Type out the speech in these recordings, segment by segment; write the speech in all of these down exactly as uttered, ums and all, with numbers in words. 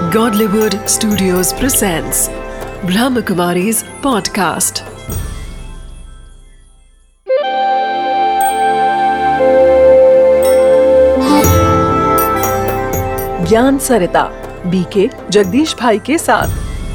Godlywood Studios presents Brahmakumari's podcast. ज्ञान सरिता BK Jagdish भाई के साथ।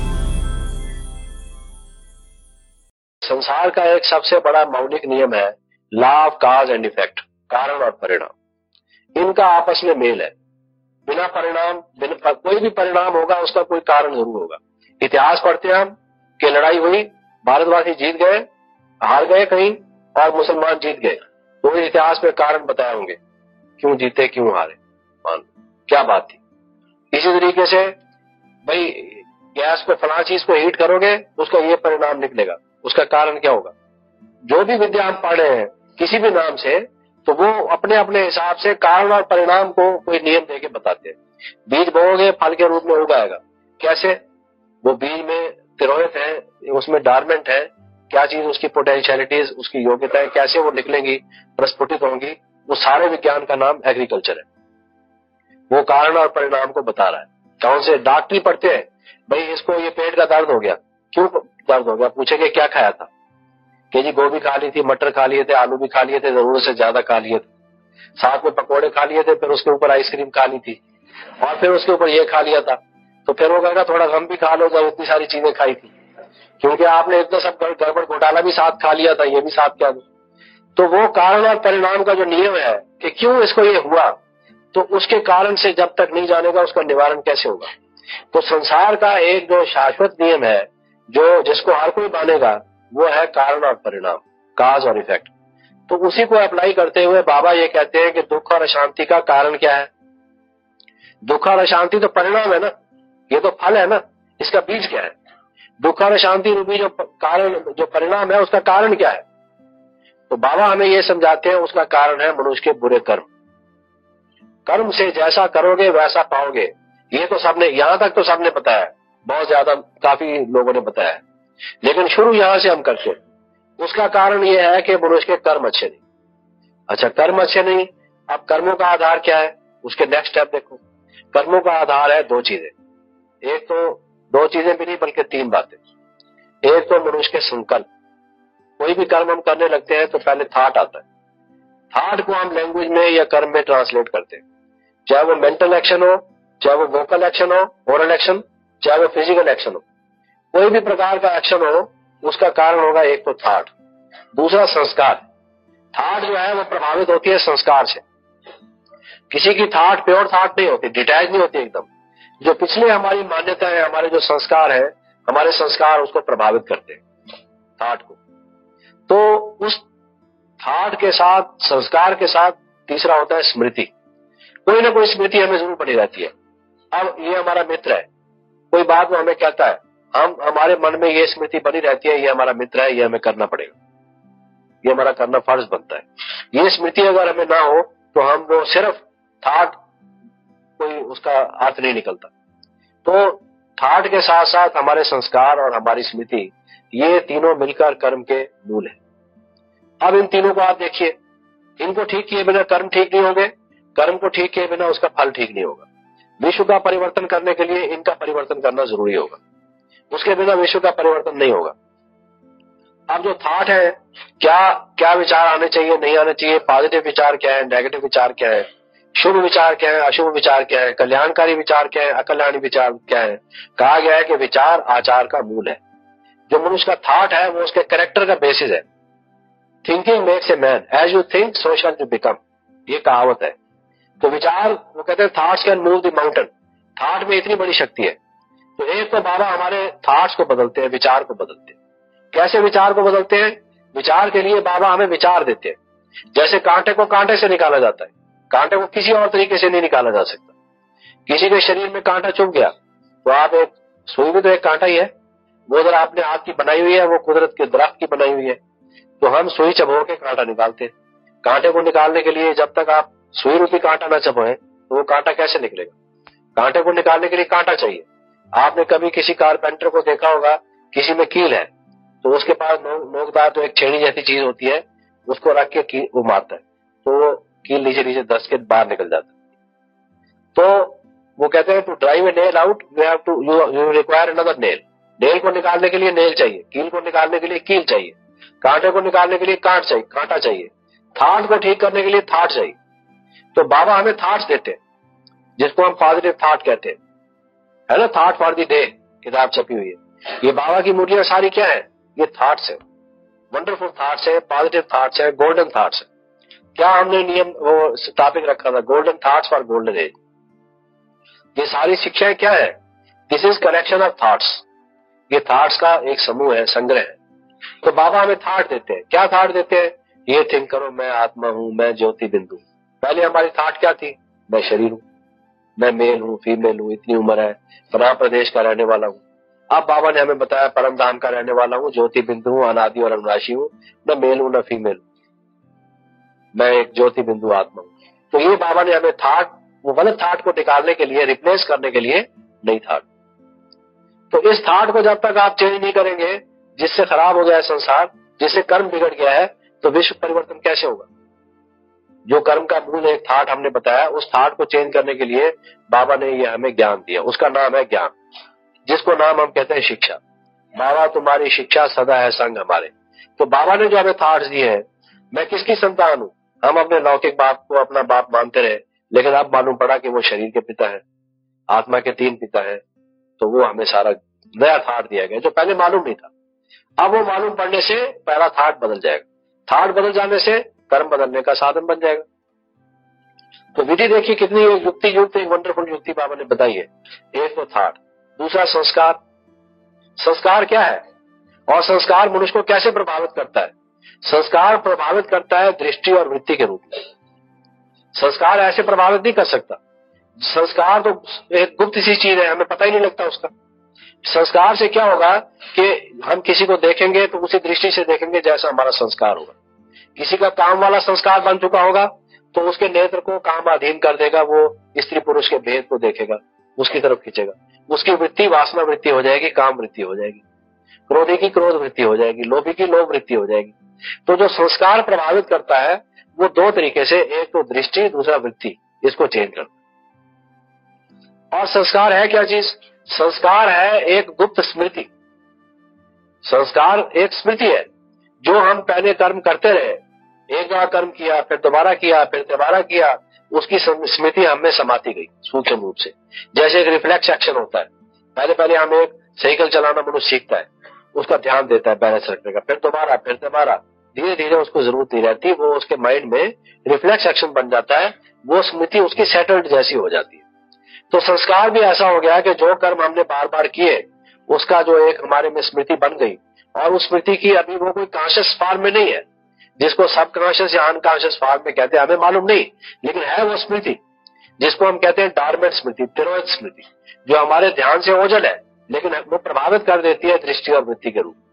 संसार का एक सबसे बड़ा मौलिक नियम है law of cause and effect, कारण और परिणाम। इनका आपस में मेल है। बिना परिणाम बिना कोई भी परिणाम होगा उसका कोई कारण जरूर होगा। इतिहास पढ़ते हैं हम कि लड़ाई हुई, भारतवासी जीत गए, हार गए कहीं और मुसलमान जीत गए, तो इतिहास में कारण बताए होंगे क्यों जीते क्यों हारे, मान क्या बात थी। इसी तरीके से भाई गैस को फला चीज को हीट करोगे उसका ये परिणाम निकलेगा, उसका कारण क्या होगा। जो भी विद्या हम पढ़ रहे हैं किसी भी नाम से, तो वो अपने अपने हिसाब से कारण और परिणाम को कोई नियम देके बताते हैं। बीज बोओगे फल के रूप में उगाएगा, कैसे, वो बीज में तिरोहित है, उसमें डॉर्मेंट है, क्या चीज उसकी पोटेंशियलिटीज उसकी योग्यताएं कैसे वो निकलेंगी प्रस्फुटित होंगी, वो सारे विज्ञान का नाम एग्रीकल्चर है। वो कारण और परिणाम को बता रहा है। कौन से डॉक्टरी पढ़ते हैं, भाई इसको ये पेट का दर्द हो गया, क्यों दर्द हो गया, पूछेंगे क्या खाया था, कि जी गोभी खा ली थी, मटर खा लिए थे, आलू भी खा लिए थे, जरूरत से ज्यादा खा लिए थे, साथ में पकोड़े खा लिए थे, फिर उसके ऊपर आइसक्रीम खा ली थी और फिर उसके ऊपर ये खा लिया था, तो फिर वो कहेगा थोड़ा गम भी खा लो जब इतनी सारी चीजें खाई थी, क्योंकि आपने इतना सब गड़बड़ घोटाला भी साथ खा लिया था, ये भी साथ क्या दो। तो वो कारण और परिणाम का जो नियम है कि क्यों इसको ये हुआ, तो उसके कारण से जब तक नहीं जानेगा उसका निवारण कैसे होगा। तो संसार का एक जो शाश्वत नियम है जो जिसको हर कोई मानेगा, वो है कारण और परिणाम, काज और इफेक्ट। तो उसी को अप्लाई करते हुए बाबा ये कहते हैं कि दुख और अशांति का कारण क्या है। दुख और अशांति तो परिणाम है ना, ये तो फल है ना, इसका बीज क्या है। दुख और अशांति रूपी जो कारण जो परिणाम है उसका कारण क्या है, तो बाबा हमें ये समझाते हैं उसका कारण है मनुष्य के बुरे कर्म। कर्म से जैसा करोगे वैसा पाओगे, ये तो सबने, यहां तक तो सबने बताया, बहुत ज्यादा काफी लोगों ने बताया, लेकिन शुरू यहां से हम करते हैं। उसका कारण यह है कि मनुष्य के कर्म अच्छे नहीं। अच्छा, कर्म अच्छे नहीं, अब कर्मों का आधार क्या है, उसके नेक्स्ट स्टेप देखो। कर्मों का आधार है दो चीजें, एक तो दो चीजें भी नहीं बल्कि तीन बातें। एक तो मनुष्य के संकल्प। कोई भी कर्म हम करने लगते हैं तो पहले थॉट आता है। थॉट को हम लैंग्वेज में या कर्म में ट्रांसलेट करते हैं, चाहे वो मेंटल एक्शन हो, चाहे वो वोकल एक्शन हो, ओरल एक्शन, चाहे वो फिजिकल एक्शन हो। कोई भी प्रकार का एक्शन हो उसका कारण होगा एक तो थॉट, दूसरा संस्कार। थॉट जो है वो प्रभावित होती है संस्कार से। किसी की थॉट प्योर थॉट नहीं होती, डिटैच नहीं होती एकदम। जो पिछले हमारी मान्यता है, हमारे जो संस्कार है, हमारे संस्कार उसको प्रभावित करते हैं, थॉट को। तो उस थॉट के साथ, संस्कार के साथ तीसरा होता है स्मृति। कोई ना कोई स्मृति हमें जरूर पड़ी रहती है। अब ये हमारा मित्र है, कोई बात वो हमें कहता है, हम हमारे मन में ये स्मृति बनी रहती है, ये हमारा मित्र है, ये हमें करना पड़ेगा, ये हमारा करना फर्ज बनता है। ये स्मृति अगर हमें ना हो तो हम वो सिर्फ थॉट, कोई उसका अर्थ नहीं निकलता। तो थॉट के साथ साथ हमारे संस्कार और हमारी स्मृति, ये तीनों मिलकर कर्म के मूल है। अब इन तीनों को आप देखिए, इनको ठीक किए बिना कर्म ठीक नहीं होंगे, कर्म को ठीक किए बिना उसका फल ठीक नहीं होगा। विश्व का परिवर्तन करने के लिए इनका परिवर्तन करना जरूरी होगा, उसके बिना विश्व का परिवर्तन नहीं होगा। अब जो थॉट है, क्या क्या विचार आने चाहिए नहीं आने चाहिए, पॉजिटिव विचार क्या है, नेगेटिव विचार क्या है, शुभ विचार क्या है, अशुभ विचार क्या है, कल्याणकारी विचार क्या है, अकल्याणी विचार क्या है। कहा गया है कि विचार आचार का मूल है। जो मनुष्य का थॉट है वो उसके कैरेक्टर का बेसिस है। Thinking makes a man, as you think so shall you become, ये कहावत है। तो विचार, वो कहते हैं thoughts can move the mountain. Thought में इतनी बड़ी शक्ति है। तो एक तो बाबा हमारे थॉट्स को बदलते हैं, विचार को बदलते हैं। कैसे विचार को बदलते हैं, विचार के लिए बाबा हमें विचार देते हैं। जैसे कांटे को कांटे से निकाला जाता है, कांटे को किसी और तरीके से नहीं निकाला जा सकता। किसी के शरीर में कांटा चुभ गया तो आप, एक सुई भी तो एक कांटा ही है, वो अगर आपने हाथ की बनाई हुई है, वो कुदरत के दरख्त की बनाई हुई है, तो हम सुई चबो के कांटा निकालते हैं। कांटे को निकालने के लिए जब तक आप सुई रूपी कांटा ना चबोए तो वो कांटा कैसे निकलेगा। कांटे को निकालने के लिए कांटा चाहिए। आपने कभी किसी कारपेंटर को देखा होगा, किसी में कील है तो उसके पास नोकदार तो एक छेनी जैसी चीज होती है, उसको रख के वो मारता है तो वो कील नीचे नीचे दस के बाहर निकल जाता है। तो वो कहते हैं to drive a nail out you have to you you require another nail. Nail को निकालने के लिए नेल चाहिए, कील को निकालने के लिए कील चाहिए, कांटे को निकालने के लिए कांट चाहिए कांटा चाहिए, थाट को ठीक करने के लिए थाट चाहिए। तो बाबा हमें थाट्स देते हैं, जिसको हम पॉजिटिव थाट कहते हैं, है ना, थाट फॉर द डे किताब छपी हुई है। ये बाबा की मूर्तियां सारी क्या है, ये थाट्स है, वंडरफुल थाट्स है, पॉजिटिव थाट्स है, गोल्डन थाट्स है। क्या हमने नियम वो टॉपिक रखा था, golden thoughts for golden age. ये सारी शिक्षाएं क्या है, this is collection of thoughts. ये थॉट्स का एक समूह है, संग्रह है। तो बाबा हमें थॉट देते हैं, क्या थॉट देते हैं, ये थिंक करो मैं आत्मा हूं, मैं ज्योति बिंदु। पहले हमारी थॉट क्या थी, मैं शरीर हूं, मैं मेल हूं, फीमेल हूं, इतनी उम्र है, फलां प्रदेश का रहने वाला हूं। अब बाबा ने हमें बताया परम धाम का रहने वाला हूं, ज्योति बिंदु हूं, अनादि और अविनाशी हूं, न मेल हूं न फीमेल, मैं एक ज्योति बिंदु आत्मा हूं। तो ये बाबा ने हमें थॉट, वो गलत थॉट को निकालने के लिए, रिप्लेस करने के लिए नई थॉट। तो इस थॉट को जब तक आप चेंज नहीं करेंगे, जिससे खराब हो गया है संसार, जिससे कर्म बिगड़ गया है, तो विश्व परिवर्तन कैसे होगा। जो कर्म का मूल एक थॉट हमने बताया, उस थॉट को चेंज करने के लिए बाबा ने ये हमें ज्ञान दिया, उसका नाम है ज्ञान, जिसको नाम हम कहते हैं शिक्षा। बाबा तुम्हारी शिक्षा सदा है संग हमारे। तो बाबा ने जो हमें थॉट्स दिए हैं, मैं किसकी संतान हूं, हम अपने लौकिक बाप को अपना बाप मानते रहे, लेकिन अब मालूम पड़ा कि वो शरीर के पिता है, आत्मा के तीन पिता है। तो वो हमें सारा नया थॉट दिया गया जो पहले मालूम नहीं था। अब वो मालूम पड़ने से पहला थॉट बदल जाएगा, थॉट बदल जाने से कर्म बदलने का साधन बन जाएगा। तो विधि देखिए कितनी युक्ति युक्त एक वंडरफुल युक्ति बाबा ने बताई है। एक तो थॉट, दूसरा संस्कार। संस्कार क्या है और संस्कार मनुष्य को कैसे प्रभावित करता है। संस्कार प्रभावित करता है दृष्टि और वृत्ति के रूप में। संस्कार ऐसे प्रभावित नहीं कर सकता, संस्कार तो एक गुप्त सी चीज है, हमें पता ही नहीं लगता उसका। संस्कार से क्या होगा कि हम किसी को देखेंगे तो उसी दृष्टि से देखेंगे जैसा हमारा संस्कार होगा। किसी का काम वाला संस्कार बन चुका होगा तो उसके नेत्र को काम अधीन कर देगा, वो स्त्री पुरुष के भेद को देखेगा, उसकी तरफ खींचेगा। उसकी वृत्ति वासना वृत्ति हो जाएगी, काम वृत्ति हो जाएगी, क्रोधी की क्रोध वृत्ति हो जाएगी, लोभी की लोभ वृत्ति हो जाएगी। तो जो संस्कार प्रभावित करता है वो दो तरीके से, एक तो दृष्टि, दूसरा वृत्ति, इसको चेंज करता। और संस्कार है क्या चीज, संस्कार है एक गुप्त स्मृति। संस्कार एक स्मृति है, जो हम पहले कर्म करते रहे, एक बार कर्म किया, फिर दोबारा किया, फिर दोबारा किया, उसकी स्मृति हमें समाती गई सूक्ष्म रूप से। जैसे एक रिफ्लेक्स एक्शन होता है, पहले पहले हम एक साइकिल चलाना मनुष्य सीखता है, उसका ध्यान देता है बैलेंस रखने का, फिर दोबारा फिर दोबारा, धीरे धीरे उसको जरूरत नहीं रहती, वो उसके माइंड में रिफ्लेक्स एक्शन बन जाता है, वो स्मृति उसकी सेटल्ड जैसी हो जाती है। तो संस्कार भी ऐसा हो गया कि जो कर्म हमने बार बार किए, उसका जो एक हमारे में स्मृति बन गई, और उस स्मृति की अभी वो कोई कॉन्शियस फॉर्म में नहीं है, जिसको सब कॉन्शियस या अनकॉन्शियस फॉर्म में कहते हैं हमें मालूम नहीं, लेकिन है वो स्मृति, जिसको हम कहते हैं डॉर्मेंट स्मृति, तिरोहित स्मृति, जो हमारे ध्यान से ओझल है, लेकिन वो प्रभावित कर देती है दृष्टि और वृत्ति के रूप।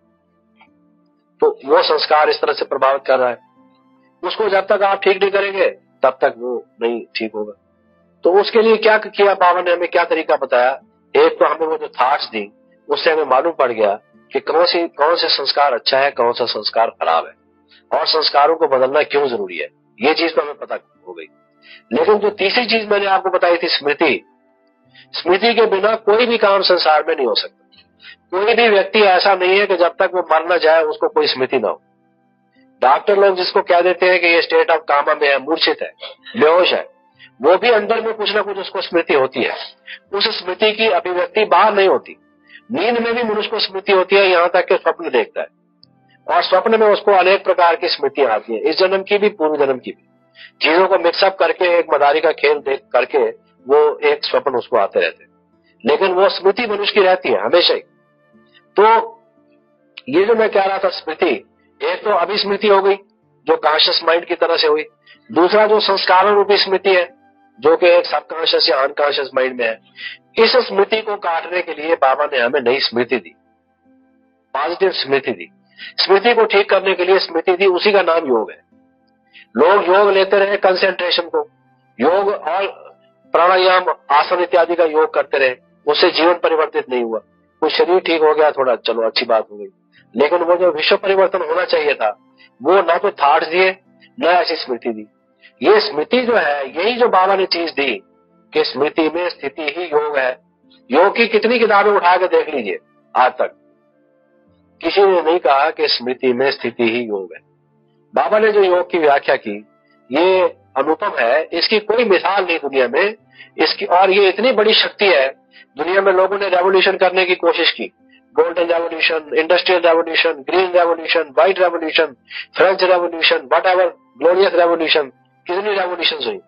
तो वो संस्कार इस तरह से प्रभावित कर रहा है, उसको जब तक आप ठीक नहीं करेंगे तब तक वो नहीं ठीक होगा। तो उसके लिए क्या किया बाबा ने, हमें क्या तरीका बताया। एक तो हमें वो जो थॉट्स दी, उससे हमें मालूम पड़ गया कि कौन सी कौन से संस्कार अच्छा है, कौन सा संस्कार खराब है, और संस्कारों को बदलना क्यों जरूरी है, ये चीज तो हमें पता हो गई। लेकिन जो तीसरी चीज मैंने आपको बताई थी, स्मृति, स्मृति के बिना कोई भी काम संसार में नहीं हो सकता। कोई भी व्यक्ति ऐसा नहीं है कि जब तक वो मर न जाए उसको कोई स्मृति ना हो। डॉक्टर लोग जिसको कह देते हैं कि ये स्टेट ऑफ कामा में है, मूर्छित है, बेहोश है, वो भी अंदर में कुछ ना कुछ उसको स्मृति होती है। उस स्मृति की अभिव्यक्ति बाहर नहीं होती। नींद में भी मनुष्य को स्मृति होती है, यहाँ तक कि स्वप्न देखता है, और स्वप्न में उसको अनेक प्रकार की स्मृतियां आती है, इस जन्म की भी, पूर्व जन्म की भी। चीजों को मिक्सअप करके एक मदारी का खेल देख करके वो एक स्वप्न उसको आते रहते हैं, लेकिन वो स्मृति मनुष्य की रहती है हमेशा ही। तो ये जो मैं कह रहा था स्मृति, एक तो अभिस्मृति हो गई जो कॉन्शियस माइंड की तरह से हुई, दूसरा जो संस्कारों रूपी स्मृति है जो कि एक सबकॉन्शियस या अनकॉन्शियस माइंड में है। इस स्मृति को काटने के लिए बाबा ने हमें नई स्मृति दी, पॉजिटिव स्मृति दी। स्मृति को ठीक करने के लिए स्मृति दी, उसी का नाम योग है। लोग योग लेते रहे, कंसेंट्रेशन को, योग और प्राणायाम, आसन इत्यादि का योग करते रहे, उससे जीवन परिवर्तित नहीं हुआ। कोई शरीर ठीक हो गया थोड़ा, चलो अच्छी बात हो गई, लेकिन वो जो विश्व परिवर्तन होना चाहिए था वो ना तो थॉट्स दिए, ना ऐसी स्मृति दी। ये स्मृति जो है, यही जो बाबा ने चीज दी, कि स्मृति में स्थिति ही योग है। योग की कितनी किताबें उठा के देख लीजिए, आज तक किसी ने नहीं कहा कि स्मृति में स्थिति ही योग है। बाबा ने जो योग की व्याख्या की ये अनुपम है, इसकी कोई मिसाल नहीं दुनिया में इसकी, और ये इतनी बड़ी शक्ति है। दुनिया में लोगों ने रेवोल्यूशन करने की कोशिश की, golden revolution, industrial revolution, green revolution, white revolution, French revolution, whatever glorious revolution, कितनी रेवोल्यूशन हुई,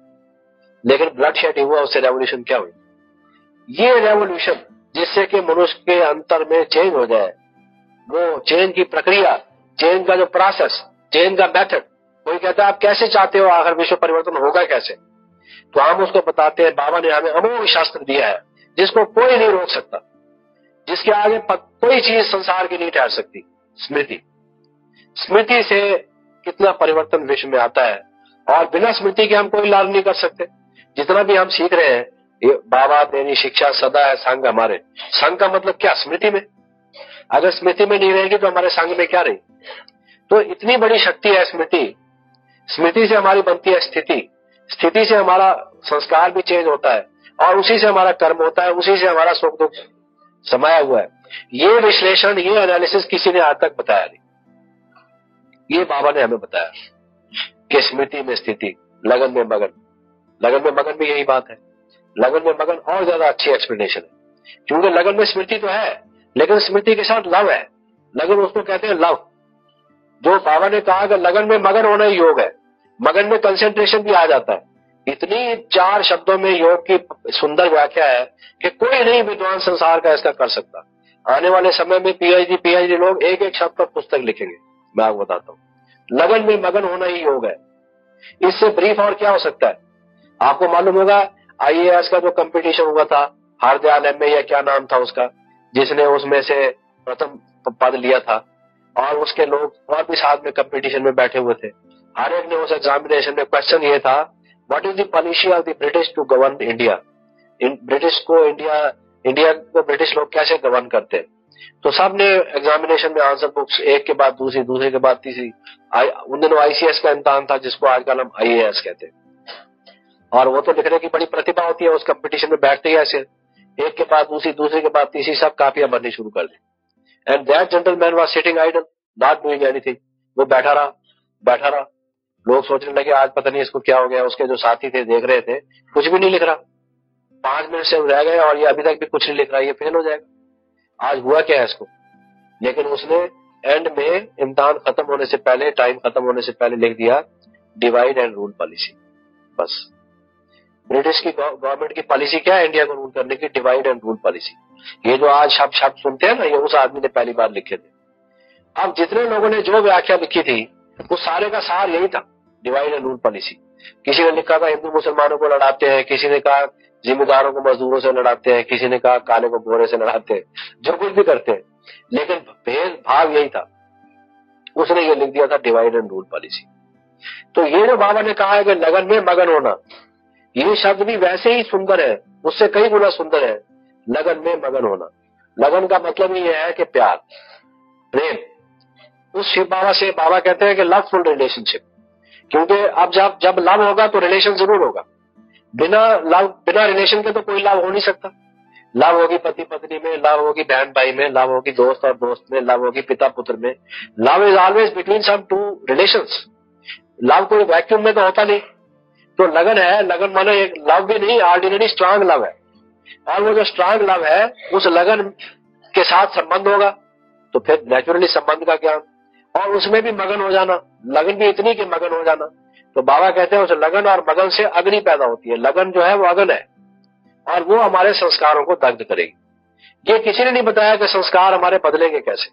लेकिन ब्लड शेड हुआ, उससे रेवोल्यूशन क्या हुई? ये रेवोल्यूशन जिससे कि मनुष्य के अंतर में चेंज हो जाए, वो चेंज की प्रक्रिया, चेंज का जो प्रोसेस, चेंज का मेथड, कोई कहता है आप कैसे चाहते हो आखिर विश्व परिवर्तन होगा कैसे, तो हम उसको बताते हैं। बाबा ने हमें अमोघ शास्त्र दिया है जिसको कोई नहीं रोक सकता, जिसके आगे कोई चीज संसार की नहीं ठहर सकती। स्मृति, स्मृति से कितना परिवर्तन विश्व में आता है, और बिना स्मृति के हम कोई लाभ नहीं कर सकते। जितना भी हम सीख रहे हैं, ये बाबा तेरी शिक्षा सदा है संग हमारे। संग का मतलब क्या? स्मृति में। अगर स्मृति में नहीं रहेगी तो हमारे संग में क्या रही? तो इतनी बड़ी शक्ति है स्मृति। स्मृति से हमारी बनती है स्थिति, स्थिति से हमारा संस्कार भी चेंज होता है, और उसी से हमारा कर्म होता है, उसी से हमारा सुख दुख समाया हुआ है। ये विश्लेषण, ये एनालिसिस किसी ने आज तक बताया नहीं। ये बाबा ने हमें बताया कि स्मृति में स्थिति, लगन में मगन। लगन में मगन भी यही बात है। लगन में मगन और ज्यादा अच्छी एक्सप्लेनेशन है, क्योंकि लगन में स्मृति तो है, लेकिन स्मृति के साथ लव है। लगन उसको कहते हैं लव। जो बाबा ने कहा कि लगन में मगन होना ही योग है, मगन में कंसेंट्रेशन भी आ जाता है। इतनी चार शब्दों में योग की सुंदर व्याख्या है कि कोई नहीं विद्वान संसार का इसका कर सकता। आने वाले समय में पीएचडी पीएचडी लोग एक एक शब्द पर पुस्तक लिखेंगे। मैं आपको बताता हूँ, लगन में मगन होना ही योग है। इससे ब्रीफ और क्या हो सकता है? आपको मालूम होगा आईएएस का जो कंपटीशन हुआ था, हरदयाल एमए या क्या नाम था उसका, जिसने उसमें से प्रथम पद लिया था, और उसके लोग और भी साथ में कंपटीशन में बैठे हुए थे। हर एक ने उस एग्जामिनेशन में क्वेश्चन ये था, what is the policy of the British to govern India? इन ब्रिटिश को इंडिया इंडिया को ब्रिटिश लोग कैसे गवर्न करते हैं? तो सब ने एग्जामिनेशन में आंसर बुक्स एक के बाद दूसरी, दूसरे के बाद तीसरी। उन दिनों आईसीएस का इम्तिहान था, जिसको आजकल हम आईएएस कहते हैं, और वो तो लिखने की बड़ी प्रतिभा होती है। उस कंपटीशन में बैठते ही ऐसे एक के बाद दूसरी, दूसरे के बाद तीसरी, सब कापियां भरनी शुरू कर दी। And that gentleman was sitting idle, not doing anything. वो बैठा रहा बैठा रहा लोग सोचने लगे आज पता नहीं इसको क्या हो गया। उसके जो साथी थे देख रहे थे, कुछ भी नहीं लिख रहा। पांच मिनट से रह गए और ये अभी तक भी कुछ नहीं लिख रहा, ये फेल हो जाएगा, आज हुआ क्या है इसको? लेकिन उसने एंड में इम्तिहान खत्म होने से पहले, टाइम खत्म होने से पहले लिख दिया डिवाइड एंड रूल पॉलिसी। बस ब्रिटिश की गवर्नमेंट की पॉलिसी क्या है इंडिया को रूल करने की? Divide and rule policy. ये जो आज शब्द शब्द सुनते हैं ना, ये उस आदमी ने पहली बार लिखे थे। अब जितने लोगों ने जो व्याख्या लिखी थी वो सारे का सार यही था, डिवाइड एंड रूल पॉलिसी। किसी ने लिखा था हिंदू मुसलमानों को लड़ाते हैं, किसी ने कहा जिम्मेदारों को मजदूरों से लड़ाते हैं, किसी ने कहा काले को गोरे से लड़ाते हैं, जो कुछ भी करते हैं, लेकिन भेदभाव यही था। उसने ये लिख दिया था डिवाइड एंड रूल पॉलिसी। तो ये जो बाबा ने कहा है कि लगन में मगन होना, ये शब्द भी वैसे ही सुंदर है, उससे कई गुना सुंदर है। लगन में मगन होना, लगन का मतलब ये है कि प्यार, प्रेम। उस शिव बाबा से बाबा कहते हैं कि लवफुल रिलेशनशिप, क्योंकि अब जब जब लव होगा तो रिलेशन जरूर होगा। बिना लव, बिना रिलेशन के तो कोई लव हो नहीं सकता। लव होगी पति पत्नी में, लव होगी बहन भाई में, लव होगी दोस्त और दोस्त में, लव होगी पिता पुत्र में। Love is always between some two relations. Love कोई वैक्यूम में तो होता नहीं। तो लगन है, लगन माने एक लव भी नहीं, ऑर्डिनरी स्ट्रांग लव है। और वो जो स्ट्रांग लव है उस लगन के साथ संबंध होगा तो फिर नेचुरली संबंध का ज्ञान, और उसमें भी मगन हो जाना, लगन भी इतनी कि मगन हो जाना। तो बाबा कहते हैं उस लगन और मगन से अग्नि पैदा होती है। लगन जो है वो अगन है, और वो हमारे संस्कारों को दग्ध करेगी। ये किसी ने नहीं बताया कि संस्कार हमारे बदलेंगे कैसे।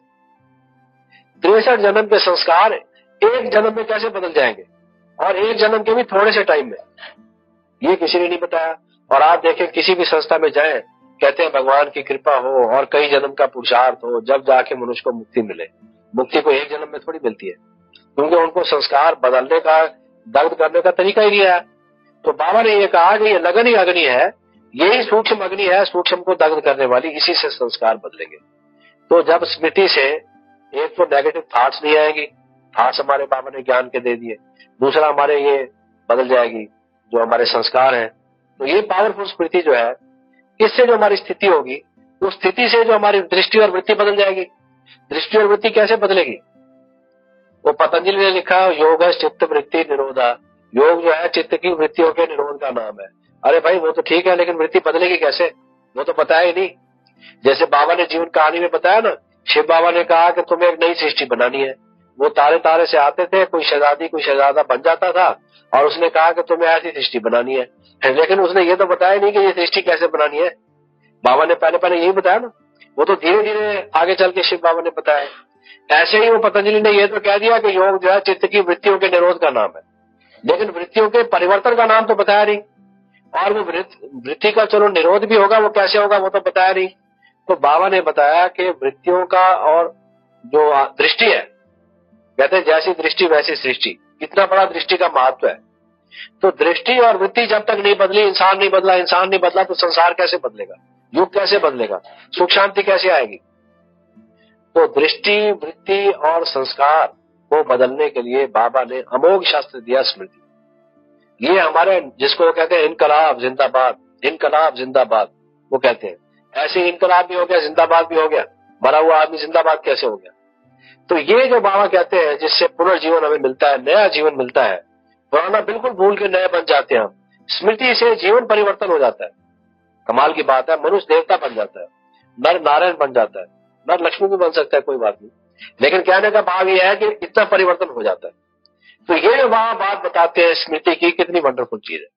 तिरसठ जन्म के संस्कार एक जन्म में कैसे बदल जाएंगे, और एक जन्म के भी थोड़े से टाइम में, ये किसी ने नहीं बताया। और आप देखें किसी भी संस्था में जाएं, कहते हैं भगवान की कृपा हो और कई जन्म का पुरुषार्थ हो, जब जाके मनुष्य को मुक्ति मिले। मुक्ति को एक जन्म में थोड़ी मिलती है, क्योंकि उनको संस्कार बदलने का, दग्ध करने का तरीका ही नहीं है। तो बाबा ने ये कहा कि ये लगन ही अग्नि है, यही सूक्ष्म अग्नि है, सूक्ष्म को दग्ध करने वाली, इसी से संस्कार बदलेंगे। तो जब स्मृति से एक तो नेगेटिव थॉट्स नहीं आएगी, थॉट्स हमारे बाबा ने ज्ञान के दे दिए। दूसरा हमारे ये बदल जाएगी जो हमारे संस्कार हैं, तो ये पावरफुल स्मृति जो है, इससे जो हमारी स्थिति होगी, उस स्थिति से जो हमारी दृष्टि और वृत्ति बदल जाएगी। दृष्टि और वृत्ति कैसे बदलेगी? वो पतंजलि ने लिखा, योग है चित्त वृत्ति निरोधा। योग जो है चित्त की वृत्तियों के निरोध का नाम है। अरे भाई वो तो ठीक है, लेकिन वृत्ति बदलेगी कैसे? वो तो बताया ही नहीं। जैसे बाबा ने जीवन कहानी में बताया ना, शिव बाबा ने कहा कि तुम्हें एक नई सृष्टि बनानी है। वो तारे तारे से आते थे, कोई शहजादी कोई शहजादा बन जाता था, और उसने कहा कि तुम्हें ऐसी सृष्टि बनानी है। लेकिन उसने ये तो बताया नहीं कि ये सृष्टि कैसे बनानी है। बाबा ने पहले पहले यही बताया ना, वो तो धीरे धीरे आगे चल के शिव बाबा ने बताया। ऐसे ही वो पतंजलि ने ये तो कह दिया कि योग जो है चित्त की वृत्तियों के निरोध का नाम है, लेकिन वृत्तियों के परिवर्तन का नाम तो बताया नहीं। और वो वृत्ति का चलो निरोध भी होगा, वो कैसे होगा वो तो बताया नहीं। तो बाबा ने बताया कि वृत्तियों का और जो दृष्टि है, कहते हैं जैसी दृष्टि वैसी सृष्टि, कितना बड़ा दृष्टि का महत्व है। तो दृष्टि और वृत्ति जब तक नहीं बदली, इंसान नहीं बदला, इंसान नहीं बदला तो संसार कैसे बदलेगा, युग कैसे बदलेगा, सुख शांति कैसे आएगी? तो दृष्टि, वृत्ति और संस्कार को बदलने के लिए बाबा ने अमोघ शास्त्र दिया, स्मृति। ये हमारे जिसको वो कहते हैं इनकलाब जिंदाबाद, इनकलाब जिंदाबाद वो कहते हैं। ऐसे इनकलाब भी हो गया, जिंदाबाद भी हो गया। मरा हुआ आदमी जिंदाबाद कैसे हो गया? तो ये जो बाबा कहते हैं जिससे पुनर्जीवन हमें मिलता है, नया जीवन मिलता है, पुराना बिल्कुल भूल के नए बन जाते हैं हम। स्मृति से जीवन परिवर्तन हो जाता है। कमाल की बात है, मनुष्य देवता बन जाता है, नर नारायण बन जाता है, नर लक्ष्मी भी बन सकता है, कोई बात नहीं। लेकिन कहने का भाव यह है कि इतना परिवर्तन हो जाता है। तो ये जो वहां बात बताते हैं स्मृति की, कितनी वंडरफुल चीज है।